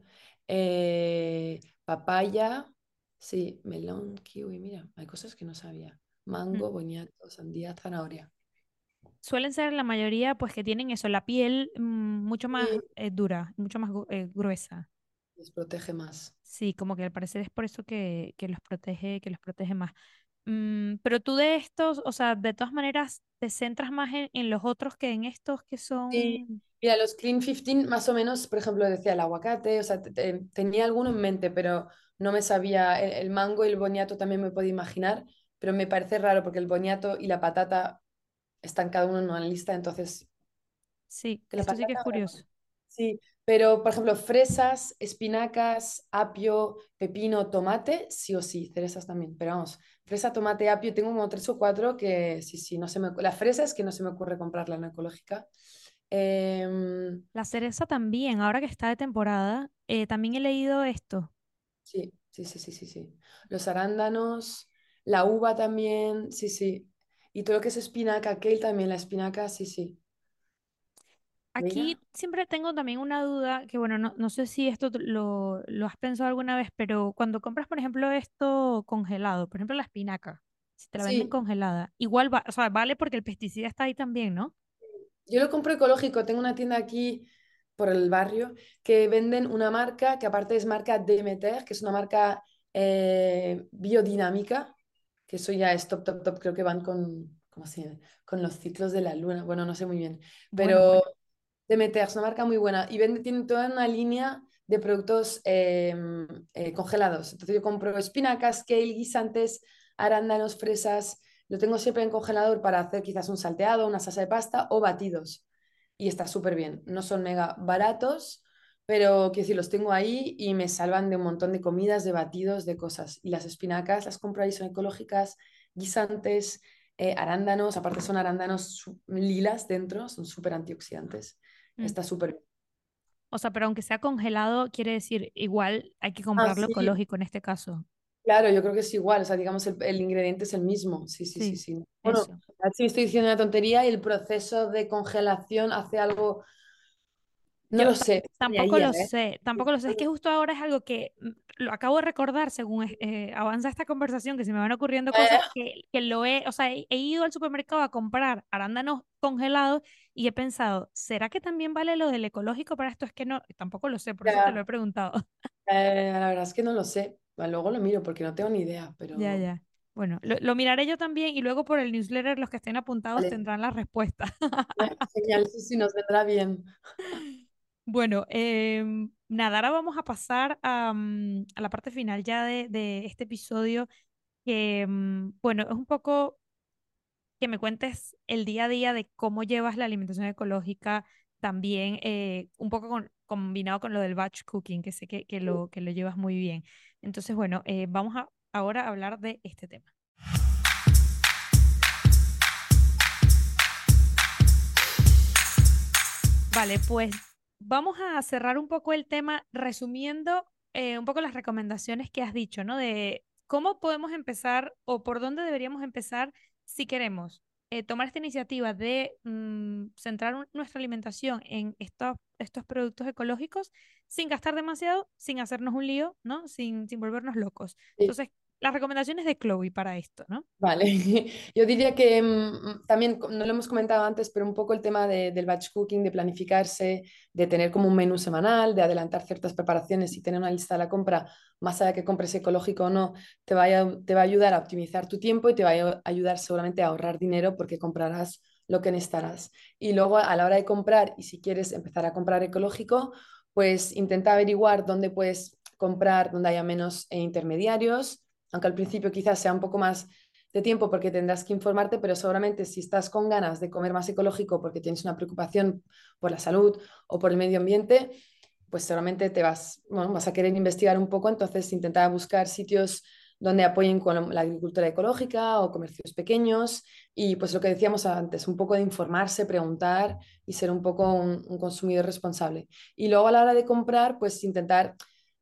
Eh, papaya, sí, melón, kiwi, mira, hay cosas que no sabía. Mm. Mango, boñato, sandía, zanahoria. Suelen ser la mayoría, pues que tienen eso, la piel mm, mucho más Y eh, dura, mucho más gu- eh, gruesa. les protege más. Sí, como que al parecer es por eso que, que los protege, que los protege más. Mm, pero tú de estos, o sea, de todas maneras, te centras más en, en los otros que en estos que Sí, son. mira, los Clean quince más o menos, por ejemplo, decía el aguacate, o sea, te- te- tenía alguno en mente, pero no me sabía, el, el mango y el boniato también me puedo imaginar, pero me parece raro porque el boniato y la patata están cada uno en una lista, entonces, Sí, que la esto sí que patata, es curioso. sí, pero por ejemplo, fresas, espinacas, apio, pepino, tomate, sí o sí, cerezas también, pero vamos, fresa, tomate, apio, tengo como tres o cuatro que sí, sí, no se me, la fresa es que no se me ocurre comprarla no ecológica. Em, La cereza también, ahora que está de temporada, eh, también he leído esto. Sí, sí, sí, sí, sí, sí. Los arándanos, la uva también, sí, sí. Y todo lo que es espinaca, kale también, la espinaca, sí, sí. Aquí Mira. siempre tengo también una duda, que bueno, no, no sé si esto t- lo, lo has pensado alguna vez, pero cuando compras, por ejemplo, esto congelado, por ejemplo, la espinaca, si te la venden Sí, congelada, igual va, o sea, vale porque el pesticida está ahí también, ¿no? yo lo compro ecológico. Tengo una tienda aquí por el barrio que venden una marca que aparte es marca Demeter, que es una marca eh, biodinámica, que eso ya es top, top, top. Creo que van con, ¿cómo se llama? Con los ciclos de la luna. Bueno, no sé muy bien, Bueno, pero bueno. Demeter es una marca muy buena y vende, tiene toda una línea de productos eh, eh, congelados. Entonces yo compro espinacas, kale, guisantes, arándanos, fresas. Lo tengo siempre en congelador para hacer quizás un salteado, una salsa de pasta o batidos. Y está súper bien. No son mega baratos, pero quiero decir, los tengo ahí y me salvan de un montón de comidas, de batidos, de cosas. Y las espinacas las compro ahí, son ecológicas, guisantes, eh, arándanos, aparte son arándanos su- lilas dentro, son súper antioxidantes. Mm. Está súper. O sea, pero aunque sea congelado, quiere decir, igual hay que Ah, comprarlo sí, ecológico en este caso. claro, yo creo que es igual, o sea, digamos, el, el ingrediente es el mismo. Sí, sí, sí, Sí, sí. Bueno, eso. a ver si me estoy diciendo una tontería y el proceso de congelación hace algo, no Yo lo ta- sé, tampoco extrañaría, lo ¿eh? sé, tampoco lo sé. Es que justo ahora es algo que mm, lo acabo de recordar según eh, eh, avanza esta conversación, que se me van ocurriendo cosas Eh, que, que lo he, o sea, he, he ido al supermercado a comprar arándanos congelados y he pensado, ¿será que también vale lo del ecológico para esto? Es que no, tampoco lo sé, por eso te lo he ya, preguntado. eh, la verdad es que no lo sé. Bueno, luego lo miro porque no tengo ni idea, Ya, pero ya. Bueno, lo, lo miraré yo también y luego por el newsletter los que estén apuntados vale, tendrán la respuesta. eh, genial, sí, sí, nos vendrá bien. Bueno, em, nada, ahora vamos a pasar a, mm, a la parte final ya de, de este episodio, que, mm, bueno, es un poco que me cuentes el día a día de cómo llevas la alimentación ecológica, también eh, un poco con- combinado con lo del batch cooking, que sé que, que lo, que lo llevas muy bien. Entonces, bueno, eh, vamos a ahora a hablar de este tema. Vale, pues vamos a cerrar un poco el tema resumiendo eh, un poco las recomendaciones que has dicho, ¿no? De cómo podemos empezar o por dónde deberíamos empezar si queremos eh, tomar esta iniciativa de mm, centrar un- nuestra alimentación en estos, estos productos ecológicos sin gastar demasiado, sin hacernos un lío, ¿no? Sin, sin volvernos locos. Sí. Entonces, las recomendaciones de Chloe para esto, ¿no? Vale, yo diría que mm, también, co- no lo hemos comentado antes, pero un poco el tema de- del batch cooking, de planificarse, de tener como un menú semanal, de adelantar ciertas preparaciones y tener una lista de la compra, más allá de que compres ecológico o no, te va a, te va a ayudar a optimizar tu tiempo y te va a ayudar seguramente a ahorrar dinero porque comprarás lo que necesitarás. Y luego a la hora de comprar, y si quieres empezar a comprar ecológico, pues intenta averiguar dónde puedes comprar, donde haya menos eh, intermediarios, aunque al principio quizás sea un poco más de tiempo porque tendrás que informarte, pero seguramente si estás con ganas de comer más ecológico porque tienes una preocupación por la salud o por el medio ambiente, pues seguramente te vas, bueno, vas a querer investigar un poco, entonces intenta buscar sitios donde apoyen con la agricultura ecológica o comercios pequeños y pues lo que decíamos antes, un poco de informarse, preguntar y ser un poco un, un consumidor responsable. Y luego a la hora de comprar, pues intentar,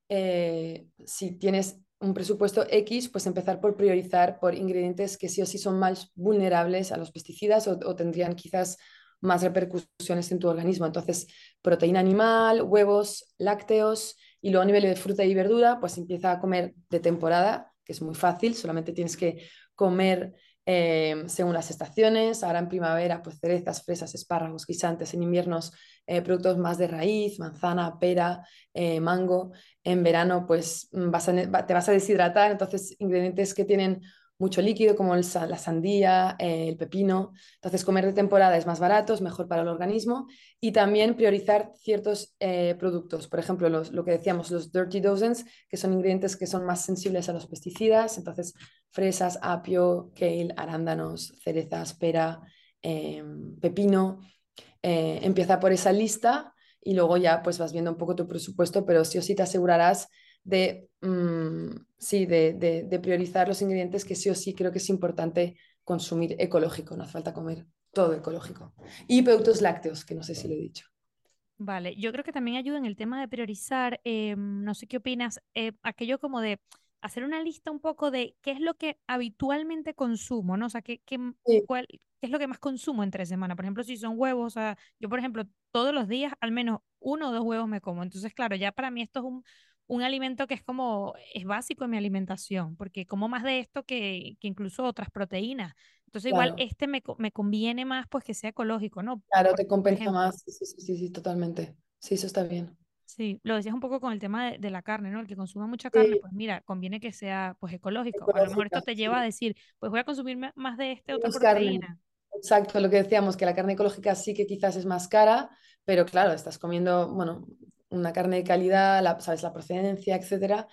eh, si tienes un presupuesto X, pues empezar por priorizar por ingredientes que sí o sí son más vulnerables a los pesticidas o, o tendrían quizás más repercusiones en tu organismo. Entonces, proteína animal, huevos, lácteos y luego a nivel de fruta y verdura, pues empieza a comer de temporada, que es muy fácil, solamente tienes que comer eh, según las estaciones. Ahora en primavera, pues cerezas, fresas, espárragos, guisantes, en inviernos, eh, productos más de raíz, manzana, pera, eh, mango. En verano, pues mm, vas a ne- va- te vas a deshidratar, entonces ingredientes que tienen mucho líquido, como el sa- la sandía, eh, el pepino. Entonces, comer de temporada es más barato, es mejor para el organismo y también priorizar ciertos eh, productos. Por ejemplo, los- lo que decíamos, los dirty dozens, que son ingredientes que son más sensibles a los pesticidas. Entonces, fresas, apio, kale, arándanos, cerezas, pera, eh, pepino. Eh, empieza por esa lista y luego ya pues vas viendo un poco tu presupuesto, pero sí o sí te asegurarás de, mm, sí, de, de, de priorizar los ingredientes que sí o sí creo que es importante consumir ecológico, no hace falta comer todo ecológico. Y productos lácteos, que no sé si lo he dicho. Vale, yo creo que también ayuda en el tema de priorizar, eh, no sé qué opinas, eh, aquello como de hacer una lista un poco de qué es lo que habitualmente consumo, ¿no? O sea, qué, qué, m- Sí, cuál, qué es lo que más consumo entre semana. Por ejemplo, si son huevos, o sea, yo, por ejemplo, todos los días al menos uno o dos huevos me como. Entonces, claro, ya para mí esto es un, un alimento que es como, es básico en mi alimentación, porque como más de esto que, que incluso otras proteínas. Entonces, igual claro, este me, co- me conviene más, pues que sea ecológico, ¿no? claro, Por, te por compensa ejemplo. más. Sí, sí, sí, sí, sí, totalmente. Sí, eso está bien. Sí, lo decías un poco con el tema de, de la carne, ¿no? El que consuma mucha carne, Sí, pues mira, conviene que sea pues ecológico. A lo mejor esto ecológica, te lleva a sí. decir, pues voy a consumir ma- más de este otra Menos carne. proteína. Exacto, lo que decíamos, que la carne ecológica sí que quizás es más cara, pero claro, estás comiendo, bueno, una carne de calidad, la- sabes la procedencia, etcétera.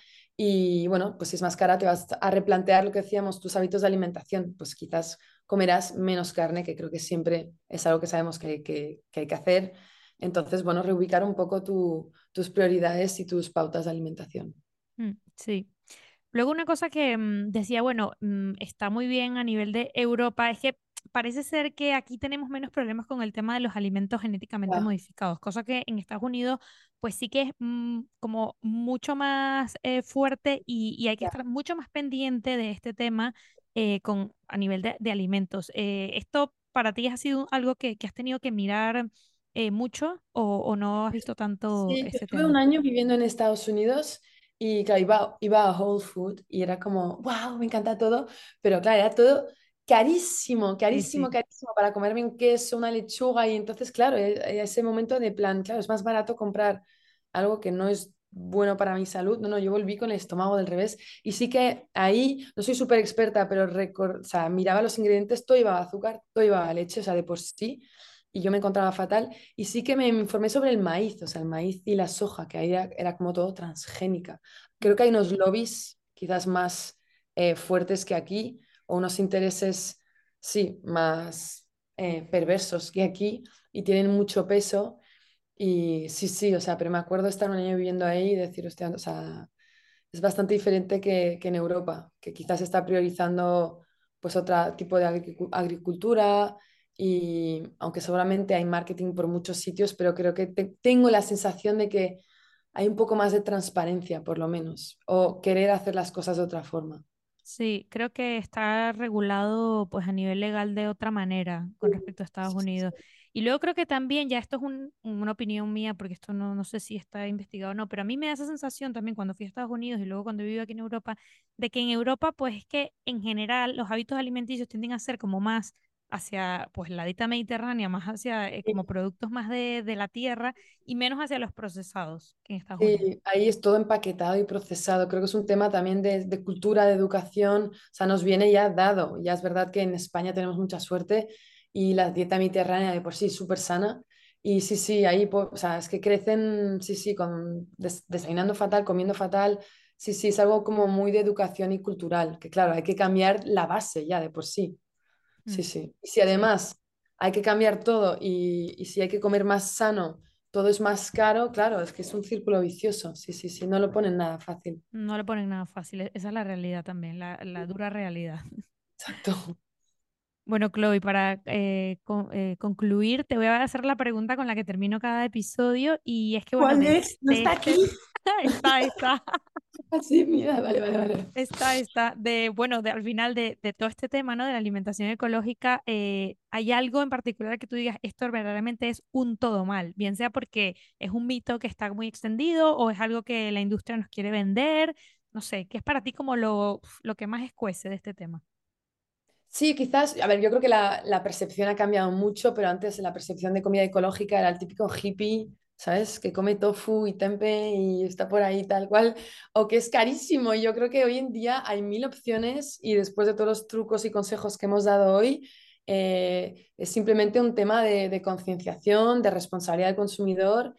Y bueno, pues si es más cara, te vas a replantear lo que decíamos, tus hábitos de alimentación. Pues quizás comerás menos carne, que creo que siempre es algo que sabemos que, que- que hay que hacer. Entonces, bueno, reubicar un poco tu- tus prioridades y tus pautas de alimentación. Mm, sí. Luego una cosa que mm, decía, bueno, mm, está muy bien a nivel de Europa, es que parece ser que aquí tenemos menos problemas con el tema de los alimentos genéticamente Ya, modificados, cosa que en Estados Unidos pues sí que es mm, como mucho más eh, fuerte y, y hay que ya. estar mucho más pendiente de este tema eh, con, a nivel de, de alimentos. Eh, ¿esto para ti ha sido algo que, que has tenido que mirar eh, mucho o, o no has visto tanto Sí, yo ese estuve un tema? año viviendo en Estados Unidos y claro, iba, iba a Whole Food y era como, wow, me encanta todo, pero claro, era todo carísimo, Sí, carísimo, sí. carísimo para comerme un queso, una lechuga y entonces, claro, e- e- ese momento de plan, claro, es más barato comprar algo que no es bueno para mi salud. No, no, yo volví con el estómago del revés y sí que ahí, no soy súper experta, pero recor- o sea, miraba los ingredientes, todo iba a azúcar, todo iba a leche, o sea, de por sí, y yo me encontraba fatal. Y sí que me informé sobre el maíz, o sea, el maíz y la soja, que ahí era, era como todo transgénica. Creo que hay unos lobbies quizás más eh, fuertes que aquí, o unos intereses, sí, más eh, perversos que aquí, y tienen mucho peso. Y sí, sí, o sea, pero me acuerdo estar un año viviendo ahí y decir, hostia, o sea, es bastante diferente que, que en Europa, que quizás está priorizando pues otro tipo de agricu- agricultura y aunque seguramente hay marketing por muchos sitios, pero creo que te- tengo la sensación de que hay un poco más de transparencia, por lo menos, o querer hacer las cosas de otra forma. Sí, creo que está regulado pues a nivel legal de otra manera con respecto a Estados Sí, sí, Unidos. sí. Y luego creo que también, ya esto es un- una opinión mía, porque esto no, no sé si está investigado o no, pero a mí me da esa sensación también cuando fui a Estados Unidos y luego cuando vivo aquí en Europa, de que en Europa pues es que en general los hábitos alimenticios tienden a ser como más hacia pues la dieta mediterránea, más hacia eh, como productos más de, de la tierra y menos hacia los procesados que en Estados Unidos. Sí, ahí es todo empaquetado y procesado. Creo que es un tema también de, de cultura, de educación. O sea, nos viene ya dado. Ya es verdad que en España tenemos mucha suerte y la dieta mediterránea de por sí es súper sana. Y sí, sí, ahí, po- o sea, es que crecen, sí, sí, con, des- desayunando fatal, comiendo fatal. Sí, sí, es algo como muy de educación y cultural. Que claro, hay que cambiar la base ya de por sí. Mm, Sí, sí. Y si sí. además hay que cambiar todo y, y si hay que comer más sano, todo es más caro, claro, es que es un círculo vicioso. Sí, sí, sí, no lo ponen nada fácil. No le ponen nada fácil, e- esa es la realidad también, la, la dura realidad. Exacto. Bueno, Chloe, para eh, con- eh, concluir, te voy a hacer la pregunta con la que termino cada episodio y es que, bueno, ¿Cuál de, es? ¿No de está aquí? este, está, está, Así, mira, vale, vale, vale. está, está, de, bueno, de, al final de, de todo este tema, ¿no? De la alimentación ecológica, eh, ¿hay algo en particular que tú digas, esto verdaderamente es un todo mal? Bien sea porque es un mito que está muy extendido o es algo que la industria nos quiere vender, no sé, ¿qué es para ti como lo, lo que más escuece de este tema? Sí, quizás, a ver, yo creo que la, la percepción ha cambiado mucho, pero antes la percepción de comida ecológica era el típico hippie, ¿sabes? Que come tofu y tempe y está por ahí tal cual, o que es carísimo. Y yo creo que hoy en día hay mil opciones y después de todos los trucos y consejos que hemos dado hoy, eh, es simplemente un tema de, de concienciación, de responsabilidad del consumidor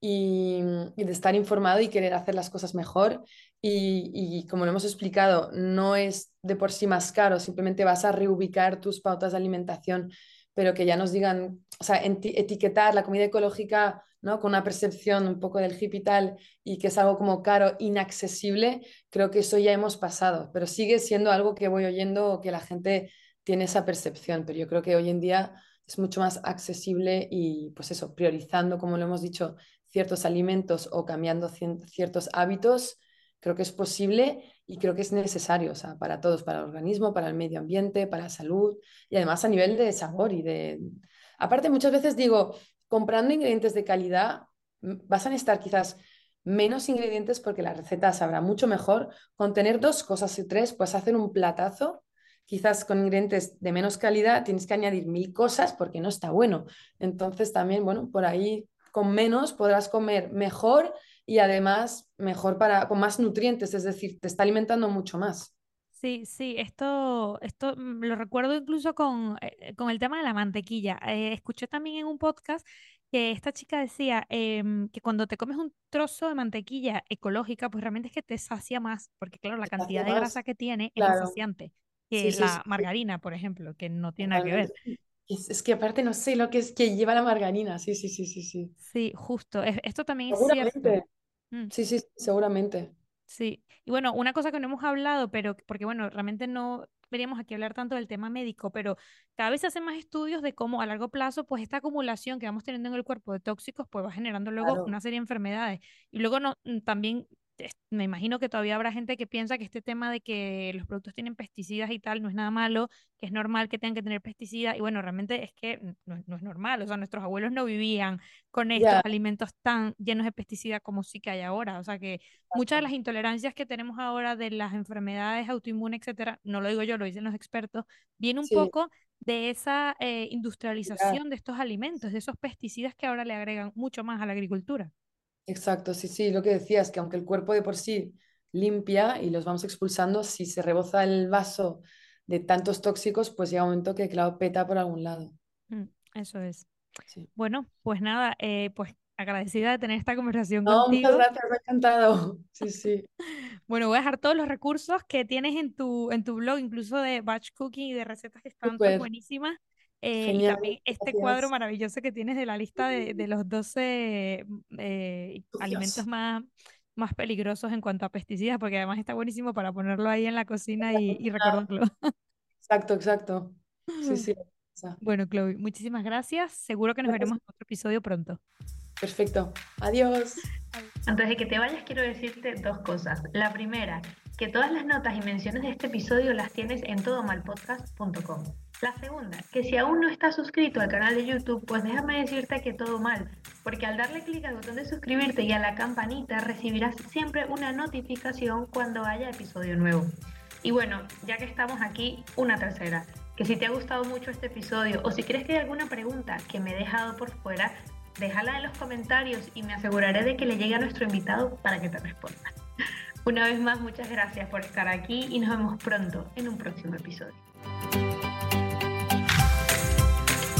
y, y de estar informado y querer hacer las cosas mejor. Y, y como lo hemos explicado, no es de por sí más caro, simplemente vas a reubicar tus pautas de alimentación, pero que ya nos digan, o sea, eti- etiquetar la comida ecológica, ¿no? Con una percepción un poco del hippie y tal, y que es algo como caro, inaccesible, creo que eso ya hemos pasado, pero sigue siendo algo que voy oyendo que la gente tiene esa percepción, pero yo creo que hoy en día es mucho más accesible y pues eso, priorizando, como lo hemos dicho, ciertos alimentos o cambiando cien- ciertos hábitos. Creo que es posible y creo que es necesario, o sea, para todos, para el organismo, para el medio ambiente, para la salud y además a nivel de sabor y de... Aparte, muchas veces digo, comprando ingredientes de calidad, m- vas a necesitar quizás menos ingredientes porque la receta sabrá mucho mejor. Con tener dos cosas y tres, pues hacer un platazo. Quizás con ingredientes de menos calidad tienes que añadir mil cosas porque no está bueno. Entonces también, bueno, por ahí con menos podrás comer mejor y además mejor para, con más nutrientes, es decir, te está alimentando mucho más. Sí, sí, esto, esto mm, lo recuerdo incluso con, eh, con el tema de la mantequilla. Eh, escuché también en un podcast que esta chica decía em, que cuando te comes un trozo de mantequilla ecológica, pues realmente es que te sacia más, porque claro, la Te hace cantidad de grasa más, que tiene es más claro. saciante que Sí, sí, la sí, sí, margarina, por ejemplo, que no tiene nada que ver. totalmente. Es, es que aparte no sé lo que es que lleva la margarina. Sí, sí, sí, sí, sí. Sí, justo, es- esto también es cierto. Seguramente. Mm. Sí, sí, seguramente. Sí, y bueno, una cosa que no hemos hablado, pero porque bueno, realmente no veníamos aquí a hablar tanto del tema médico, pero cada vez se hacen más estudios de cómo a largo plazo, pues esta acumulación que vamos teniendo en el cuerpo de tóxicos, pues va generando luego Claro, una serie de enfermedades. Y luego no, mm, también es- me imagino que todavía habrá gente que piensa que este tema de que los productos tienen pesticidas y tal no es nada malo, que es normal que tengan que tener pesticidas, y bueno, realmente es que mm, no, no es normal, o sea, nuestros abuelos no vivían con estos ya, alimentos tan llenos de pesticidas como sí que hay ahora, o sea que muchas de las intolerancias que tenemos ahora de las enfermedades autoinmunes, etcétera, no lo digo yo, lo dicen los expertos, viene un sí, poco de esa eh, ya. industrialización de estos alimentos, de esos pesticidas que ahora le agregan mucho más a la agricultura. Exacto, sí, sí, lo que decías, que aunque el cuerpo de por sí limpia y los vamos expulsando, si se reboza el vaso de tantos tóxicos, pues llega un momento que, claro, peta por algún lado. Mm, eso es. Sí. Bueno, pues nada, eh, pues agradecida de tener esta conversación No, muchas contigo. gracias, me ha encantado. Sí, sí, Bueno, voy a dejar todos los recursos que tienes en tu, en tu blog, incluso de batch cooking y de recetas que están todas súper, buenísimas. Eh, y genial, también este cuadro gracias. maravilloso que tienes de la lista de, de los doce mm, eh, alimentos Sucios. más, más peligrosos en cuanto a pesticidas, porque además está buenísimo para ponerlo ahí en la cocina y, y recordarlo. Exacto, exacto. Sí, sí. O sea, Bueno, Chloe, muchísimas gracias. Seguro que nos gracias. veremos en otro episodio pronto. Perfecto. Adiós. Antes de que te vayas, quiero decirte dos cosas. La primera, que todas las notas y menciones de este episodio las tienes en todo mal podcast punto com. La segunda, que si aún no estás suscrito al canal de YouTube, pues déjame decirte que todo mal, porque al darle clic al botón de suscribirte y a la campanita recibirás siempre una notificación cuando haya episodio nuevo. Y bueno, ya que estamos aquí, una tercera, que si te ha gustado mucho este episodio o si crees que hay alguna pregunta que me he dejado por fuera, déjala en los comentarios y me aseguraré de que le llegue a nuestro invitado para que te responda. Una vez más, muchas gracias por estar aquí y nos vemos pronto en un próximo episodio.